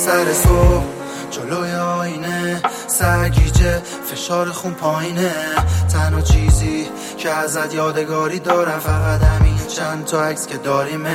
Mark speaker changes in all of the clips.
Speaker 1: سر صبح جلوی آینه سرگیجه فشار خون پایینه. تنها چیزی که ازت یادگاری دارم فقط همین چند تا عکس که داریمه.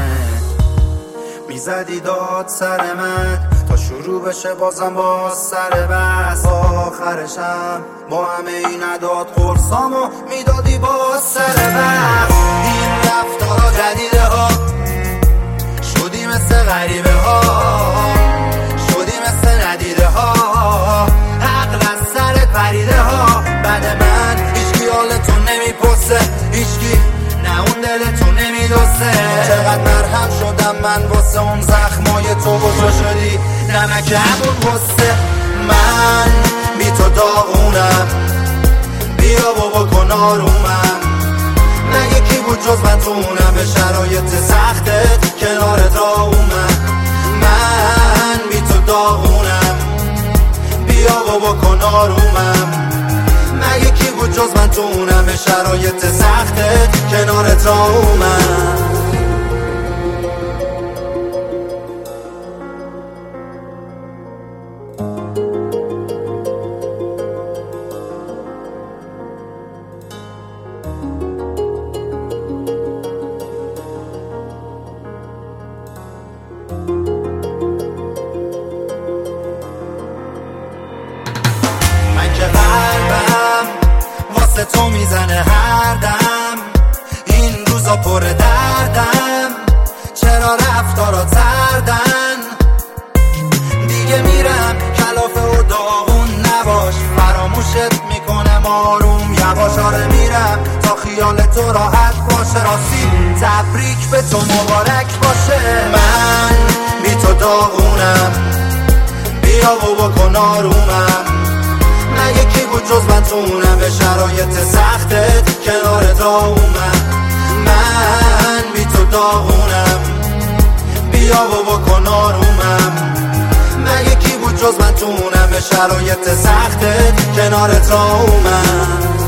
Speaker 1: میزدی داد سر من تا شروع بشه بازم باز سر بس. آخرشم با همه این عداد قرصامو میدادی باز سر بس. این رفتارا جدیده ها شدی مثل غریبه ها، شدی مثل ندیده ها، عقل از سرت پریده ها. بعد من هیچکی حالتون نمیپرسه، هیچکی نه اون دلتون نمیدوسه. چقدر مرهم شدم من واسه اون زخمای تو بزرگ شدی نمک همون غصه. من بی تو داغونم، بیا بابا کن آرومم. نه یکی بود جز من تو اونم به شرایط سختت کنارت را اومد. من بی تو داغونم، بیا بابا کن آرومم. نه یکی بود جز من تو اونم به شرایط سختت کنارت را اومد. تو میزنه هر دم، این روزا پر دردم. چرا رفتارات سردن؟ دیگه میرم کلافه و داغون نباش، فراموشت میکنم آروم یواش. آره میرم تا خیال تو راحت باشه، راستی تبریک به تو مبارک باشه. من بی تو داغونم، بیا بابا کن آرومم. نه یکی بود جز من تو اونم به شرایط سختت کنارت را اومد. من بی تو داغونم، بیا بابا کن آرومم. نه یکی بود جز من تو اونم به شرایط سختت کنارت را اومد.